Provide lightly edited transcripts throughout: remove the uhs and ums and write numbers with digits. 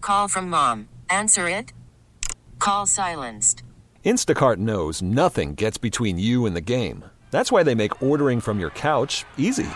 Call from mom. Answer it. Call silenced. Instacart knows nothing gets between you and the game. That's why they make ordering from your couch easy.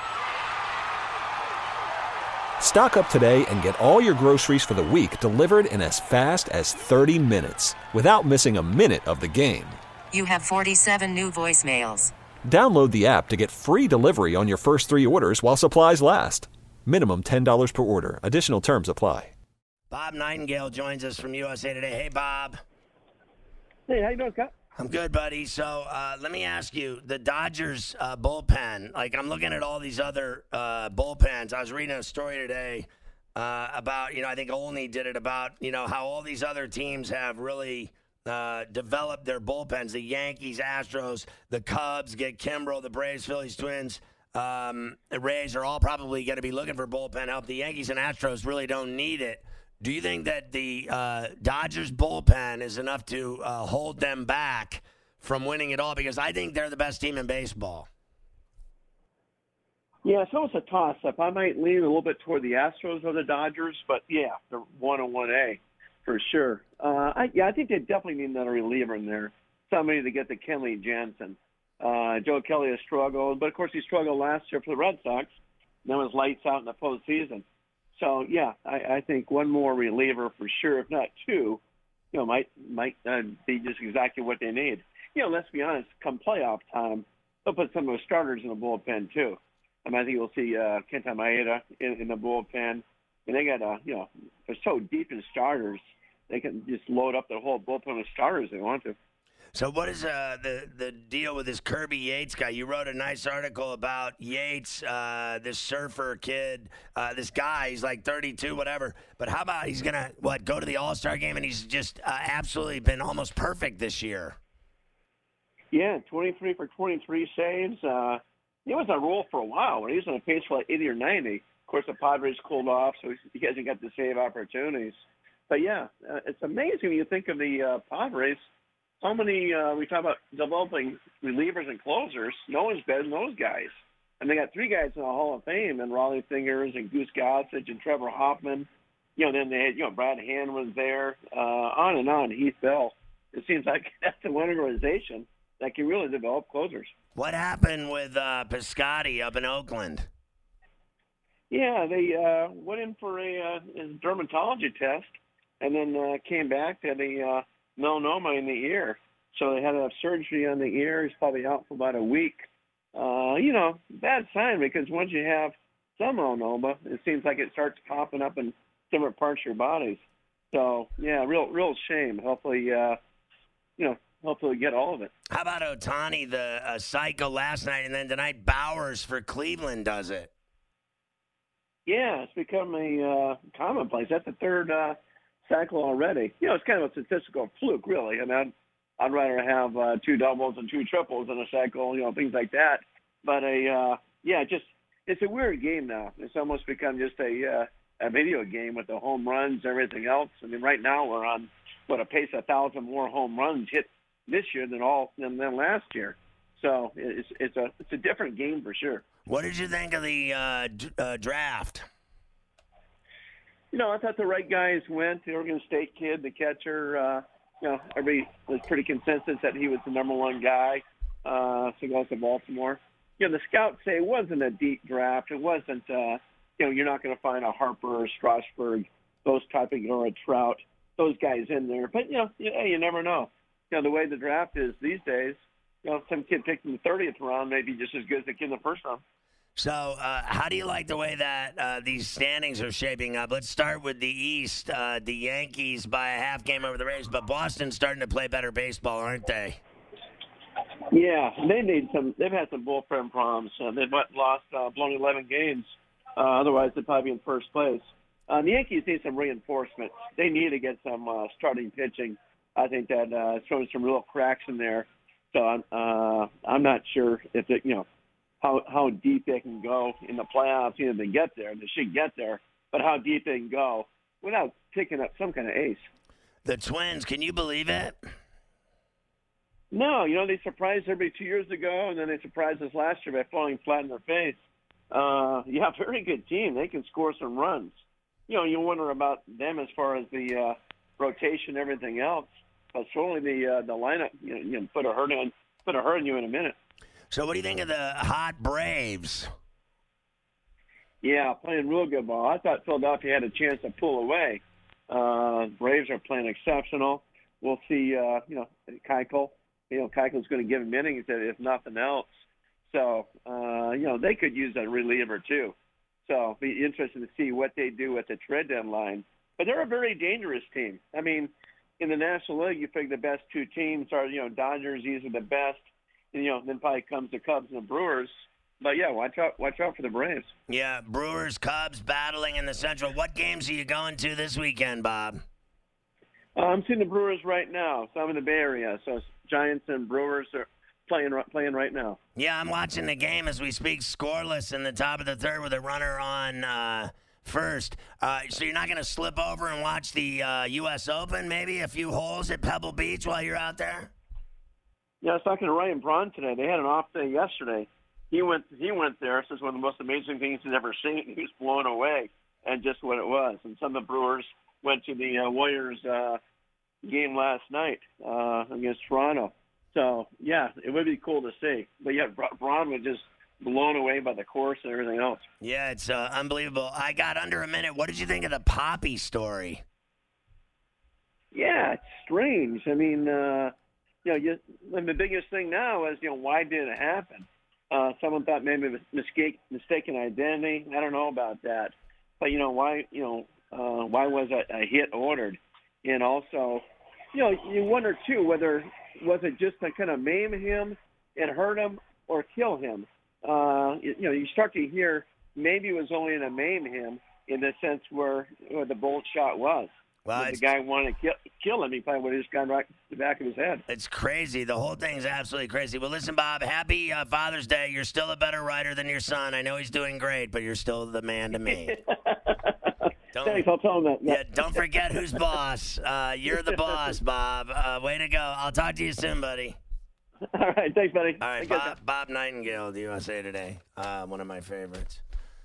Stock up today and get all your groceries for the week delivered in as fast as 30 minutes without missing a minute of the game. You have 47 new voicemails. Download the app to get free delivery on your first 3 orders while supplies last. Minimum $10 per order. Additional terms apply. Bob Nightingale joins us from USA Today. Hey, Bob. Hey, how you doing, Scott? I'm good, buddy. So let me ask you, the Dodgers bullpen, like I'm looking at all these other bullpens. I was reading a story today about, I think Olney did it about, how all these other teams have really developed their bullpens. The Yankees, Astros, the Cubs, get Kimbrel, the Braves, Phillies, Twins, the Rays are all probably going to be looking for bullpen help. The Yankees and Astros really don't need it. Do you think that the Dodgers bullpen is enough to hold them back from winning it all? Because I think they're the best team in baseball. Yeah, it's almost a toss-up. I might lean a little bit toward the Astros or the Dodgers, but yeah, they're 1 and 1A for sure. I think they definitely need another reliever in there, somebody to get the Kenley Jansen. Joe Kelly has struggled, but of course he struggled last year for the Red Sox. Then was lights out in the postseason. So yeah, I think one more reliever for sure, if not two, might be just exactly what they need. Let's be honest, come playoff time, they'll put some of the starters in the bullpen too. I think you'll see Kenta Maeda in the bullpen, and they got they're so deep in starters, they can just load up the whole bullpen with starters if they want to. So what is the deal with this Kirby Yates guy? You wrote a nice article about Yates, this surfer kid, this guy. He's like 32, whatever. But how about he's going to, go to the All-Star game, and he's just absolutely been almost perfect this year. Yeah, 23 for 23 saves. He was on a roll for a while. He was on a pace for like 80 or 90. Of course, the Padres cooled off, so he hasn't got the save opportunities. But, yeah, it's amazing when you think of the Padres. How many, we talk about developing relievers and closers. No one's better than those guys. And they got 3 guys in the Hall of Fame, and Raleigh Fingers and Goose Gossage and Trevor Hoffman. Then they had, Brad Hand was there, on and on, Heath Bell. It seems like that's the one organization that can really develop closers. What happened with Piscotty up in Oakland? Yeah, they went in for a dermatology test and then came back to the melanoma in the ear. So they had to have surgery on the ear. He's probably out for about a week. Bad sign because once you have some melanoma, it seems like it starts popping up in different parts of your bodies. So, yeah, real shame. Hopefully, hopefully get all of it. How about Ohtani, the psycho last night, and then tonight Bowers for Cleveland does it? Yeah, it's become a commonplace. That's the third cycle already. It's kind of a statistical fluke, really. I'd rather have 2 doubles and 2 triples in a cycle, things like that. But it's a weird game now. It's almost become just a video game with the home runs, everything else. Right now we're on a pace of 1,000 more home runs hit this year than last year. So it's a different game for sure. What did you think of the draft? I thought the right guys went. The Oregon State kid, the catcher, everybody was pretty consensus that he was the number 1 guy to go to Baltimore. The scouts say it wasn't a deep draft. It wasn't, you're not going to find a Harper or Strasburg, those type of, or a Trout, those guys in there. But, you never know. The way the draft is these days, some kid picked in the 30th round may be just as good as the kid in the first round. So how do you like the way that these standings are shaping up? Let's start with the East. The Yankees by a half game over the Rays, but Boston's starting to play better baseball, aren't they? Yeah, they've had some bullpen problems. They've blown 11 games. Otherwise, they'd probably be in first place. The Yankees need some reinforcement. They need to get some starting pitching. I think that showing some real cracks in there. So I'm not sure if it, how deep they can go in the playoffs. They get there. They should get there. But how deep they can go without picking up some kind of ace. The Twins, can you believe it? No, they surprised everybody 2 years ago, and then they surprised us last year by falling flat in their face. Very good team. They can score some runs. you wonder about them as far as the rotation, everything else. But certainly the lineup, put a hurt on you in a minute. So what do you think of the hot Braves? Yeah, playing real good ball. I thought Philadelphia had a chance to pull away. Braves are playing exceptional. We'll see, Keuchel. Keuchel's going to give him innings if nothing else. So, they could use a reliever too. So it'll be interesting to see what they do at the trade deadline. But they're a very dangerous team. I mean, in the National League, you figure the best two teams are, Dodgers, these are the best. And, then probably comes the Cubs and the Brewers. But, yeah, watch out for the Braves. Yeah, Brewers, Cubs battling in the Central. What games are you going to this weekend, Bob? I'm seeing the Brewers right now. So I'm in the Bay Area. So Giants and Brewers are playing right now. Yeah, I'm watching the game as we speak, scoreless in the top of the third with a runner on first. So you're not going to slip over and watch the U.S. Open, maybe a few holes at Pebble Beach while you're out there? Yeah, I was talking to Ryan Braun today. They had an off day yesterday. He went there. This is one of the most amazing things he's ever seen. He was blown away at just what it was. And some of the Brewers went to the Warriors game last night against Toronto. So, yeah, it would be cool to see. But, yeah, Braun was just blown away by the course and everything else. Yeah, it's unbelievable. I got under a minute. What did you think of the Poppy story? Yeah, it's strange. I mean, and the biggest thing now is, why did it happen? Someone thought maybe it was mistaken identity. I don't know about that. But, why was a hit ordered? And also, you wonder, too, whether was it just to kind of maim him and hurt him or kill him? You start to hear maybe it was only to maim him in the sense where the bolt shot was. Well, the guy wanted to kill him. He probably would have just gone right to the back of his head. It's crazy. The whole thing's absolutely crazy. Well, listen, Bob, happy Father's Day. You're still a better writer than your son. I know he's doing great, but you're still the man to me. Thanks, I'll tell him that. Yeah, don't forget who's boss. You're the boss, Bob. Way to go. I'll talk to you soon, buddy. All right, thanks, buddy. All right, Bob Nightingale, the USA Today, one of my favorites.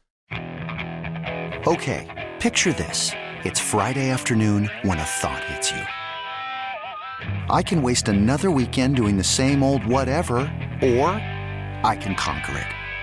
Okay, picture this. It's Friday afternoon when a thought hits you. I can waste another weekend doing the same old whatever, or I can conquer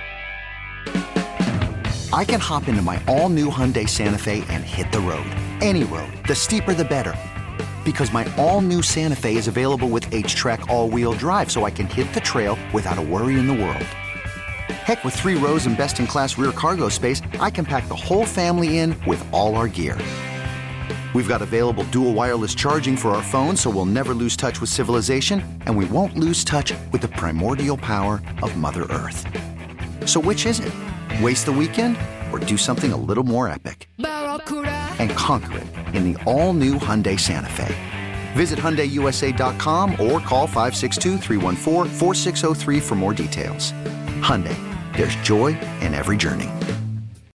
it. I can hop into my all-new Hyundai Santa Fe and hit the road. Any road. The steeper, the better. Because my all-new Santa Fe is available with H-Track all-wheel drive, so I can hit the trail without a worry in the world. Heck, with 3 rows and best-in-class rear cargo space, I can pack the whole family in with all our gear. We've got available dual wireless charging for our phones, so we'll never lose touch with civilization, and we won't lose touch with the primordial power of Mother Earth. So which is it? Waste the weekend or do something a little more epic? And conquer it in the all-new Hyundai Santa Fe. Visit HyundaiUSA.com or call 562-314-4603 for more details. Hyundai, there's joy in every journey.